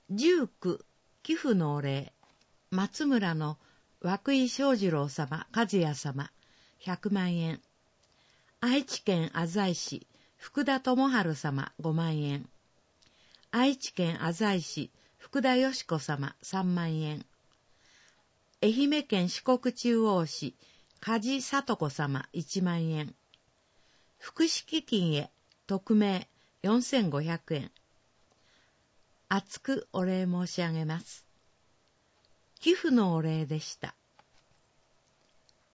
19寄付のお礼、松村の涌井正次郎様和也様100万円、愛知県浅井市福田智春様5万円、愛知県浅井市福田よし子様3万円、愛媛県四国中央市梶里子様1万円、福祉基金へ匿名4500円。厚くお礼申し上げます。寄付のお礼でした。